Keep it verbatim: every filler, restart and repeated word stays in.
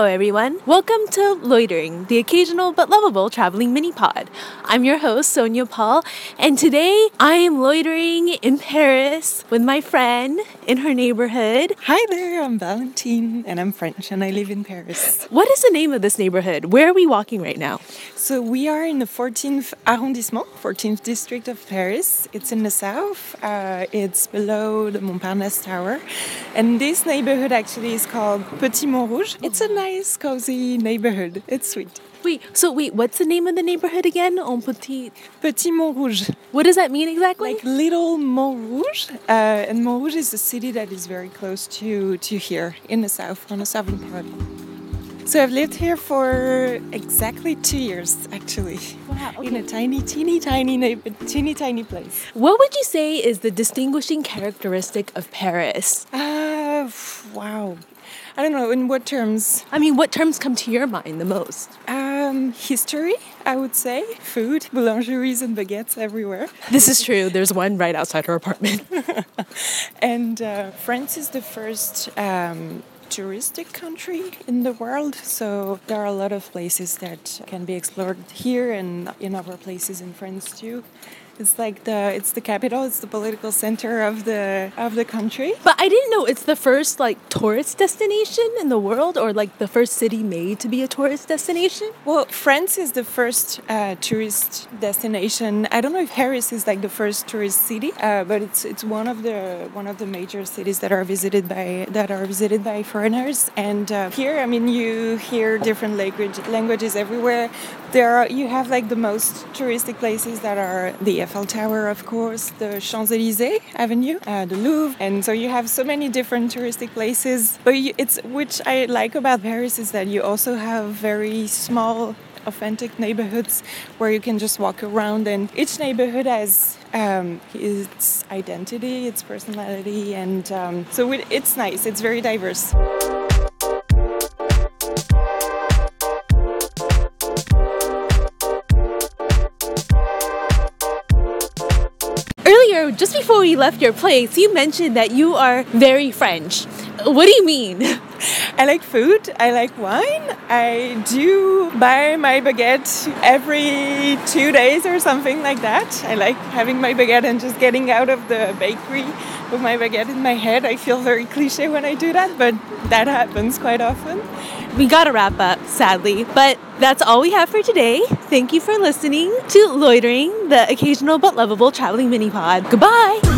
Hello, everyone. Welcome to Loitering, the occasional but lovable traveling mini-pod. I'm your host, Sonia Paul, and today I am loitering in Paris with my friend in her neighborhood. Hi there, I'm Valentine, and I'm French, and I live in Paris. What is the name of this neighborhood? Where are we walking right now? So we are in the fourteenth arrondissement, fourteenth district of Paris. It's in the south. Uh, it's below the Montparnasse Tower. And this neighborhood actually is called Petit Montrouge. It's a nice, cozy neighborhood. It's sweet. Wait, so wait, what's the name of the neighborhood again? En Petit... Petit Montrouge. What does that mean exactly? Like little Montrouge. Uh, and Montrouge is a city that is very close to, to here, in the south, on the southern part. So I've lived here for exactly two years, actually. Wow, okay. In a tiny, teeny, tiny, neighbor, teeny, tiny place. What would you say is the distinguishing characteristic of Paris? Uh, wow. I don't know, in what terms? I mean, what terms come to your mind the most? Um, history, I would say. Food, boulangeries and baguettes everywhere. This is true. There's one right outside her apartment. And uh, France is the first um, touristic country in the world. So there are a lot of places that can be explored here and in other places in France too. It's like the it's the capital, it's the political center of the of the country. But I didn't know it's the first like tourist destination in the world, or like the first city made to be a tourist destination. Well, France is the first uh, tourist destination. I don't know if Paris is like the first tourist city, uh, but it's it's one of the one of the major cities that are visited by that are visited by foreigners. And uh, here, I mean, you hear different language languages everywhere. There are you have like the most touristic places that are the Eiffel Tower, of course, the Champs-Élysées Avenue, uh, the Louvre, and so you have so many different touristic places. But you, it's which I like about Paris is that you also have very small, authentic neighborhoods where you can just walk around, and each neighborhood has um, its identity, its personality, and um, so it, it's nice. It's very diverse. Earlier, just before we left your place, you mentioned that you are very French. What do you mean? I like food, I like wine. I do buy my baguette every two days or something like that. I like having my baguette and just getting out of the bakery with my baguette in my head. I feel very cliche when I do that, but that happens quite often. We gotta wrap up, sadly, but that's all we have for today. Thank you for listening to Loitering, the occasional but lovable traveling mini-pod. Goodbye!